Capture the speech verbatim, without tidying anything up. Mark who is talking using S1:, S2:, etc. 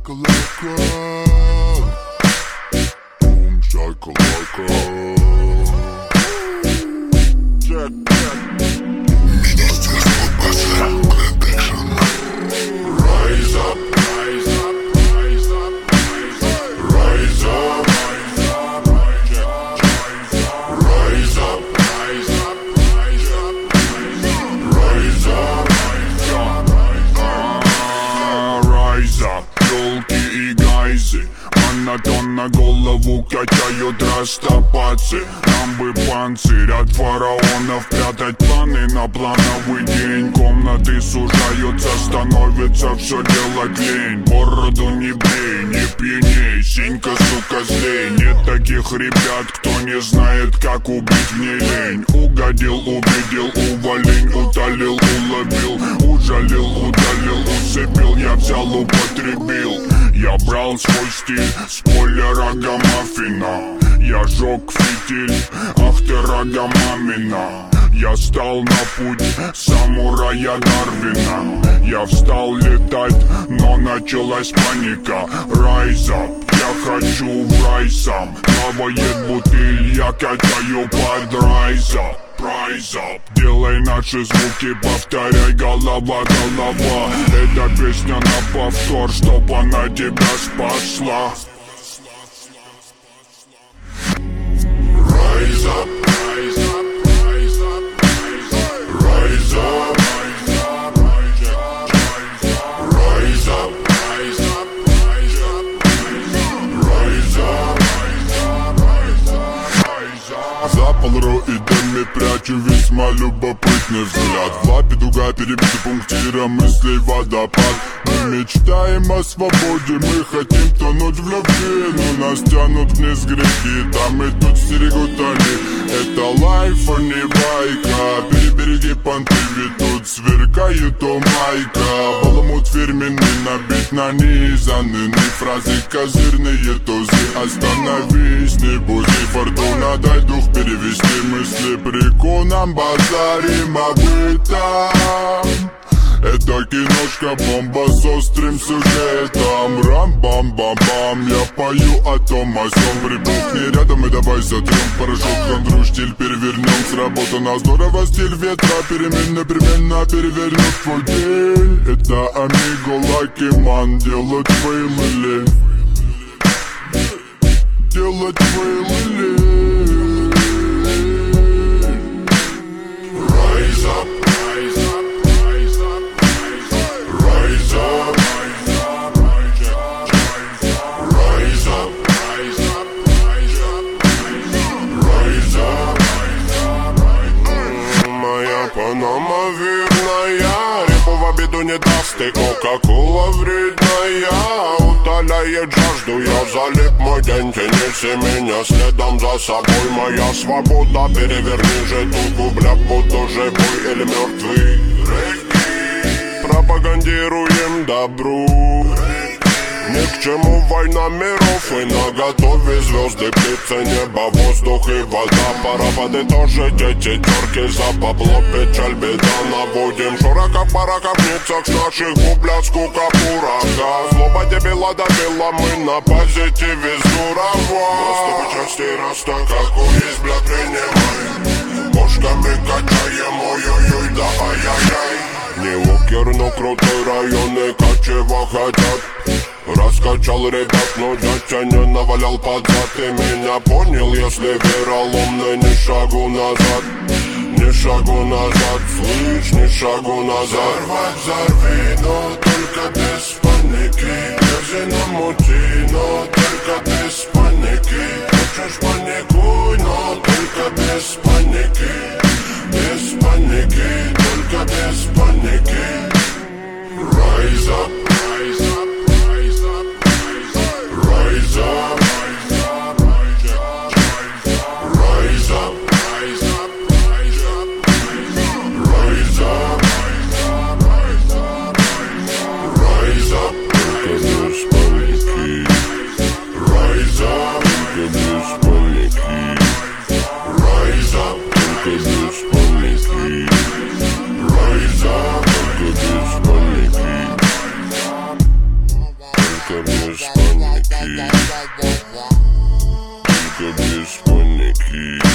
S1: shakalaka. Boom shakalaka. Check, check.
S2: Министерство базара Production.
S1: Rise up, rise up, rise up, rise up, rise up, rise up, rise up, rise up, rise up, rise up, rise up, ёлки и гайзы. Монотонно голову качают растопацы. Нам бы панцирь от фараонов, прятать планы на плановый день. Комнаты сужаются, становится все делать лень. Бороду не брей, не пьяней, синька, сука, злей. Нет таких ребят, кто не знает, как убить в ней лень. Угодил, увидел, уволень, утолил, уловил, ужалил, удалил, усыпил, я взял, употребил. Я брал свой стиль с поля рогомаффина. Я жег фитиль, ах ты рогомамина. Я стал на путь самурая Дарвина. Я встал летать, но началась паника. Rise up, я хочу в рай сам. Плавает бутыль, я катаю под rise up. Rise up. Делай наши звуки, повторяй, голова, голова. Эта песня на повтор, чтоб она тебя спасла. Rise up, rise up, rise up, rise up, rise up, rise up, rise up, rise up, rise up, rise up. За полуроидами прячу весьма любопытный взгляд. В лапе дуга, перебитый пунктиром мыслей водопад. Мы мечтаем о свободе, мы хотим тонуть в любви, но нас тянут вниз грехи, там и тут стерегут они. Это лайф, а не байка. Перебереги понты, ведь тут сверкает о майка. Баламут фирменный, набит нанизанный фразы, козырные тузы. Остановись, не буди, фортуна, дай дух перевести мысли. Приконом базарим об этом. Это киношка бомба с острым сюжетом. Рам-бам-бам-бам. Я пою о том, о сём. Прибухни рядом и давай затрем. Порошок, хандру, штиль перевернем. Сработано здорово, стиль ветра перемен непременно перевернет твой день. Это Амиго, Лаки Ман. Делать фейлы, делать фейлы. Rise up, rise up, rise up, rise up, rise up, rise up, rise up, rise up, rise up, rise up. Моя Панама верная, репу в обиду не даст, и кока-кола вредная. Утоляет жажду, я залип, мой день, тянется меня следом за собой. Моя свобода, переверни же тугу, бля, буду живой или мертвый. Пропагандируем добру. Ни к чему война миров, и наготове звезды, птицы, небо, воздух и вода. Пора подытожить эти терки за бабло, печаль, беда. Наводим шураков, бараковницах, с наших губ, блядь, скука, пурага. Злоба дебила добила, мы на позитиве здорово. Наступит частей раз так, как есть, бля, принимаем. Бошками качаем, ой-ой-ой, да ай-яй-яй. Не лукер, но крутой район, и качево хотят. Раскачал ребят, но дядя не навалял под зад. Ты меня понял, если вероломный, ни шагу назад. Ни шагу назад, слышь, ни шагу назад. Взорвать, взорви, но только без паники. Грязи намути, но только без паники. Хочешь паникуй, но только без паники. Без паники, только без паники. Rise up, rise up. Rise up, rise up, rise up, rise up, rise up, rise up, rise up, rise up, rise up, rise up.
S2: паники, только без паники.